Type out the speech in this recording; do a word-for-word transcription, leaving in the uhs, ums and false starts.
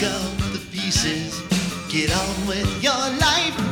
up the pieces. Get on with your life.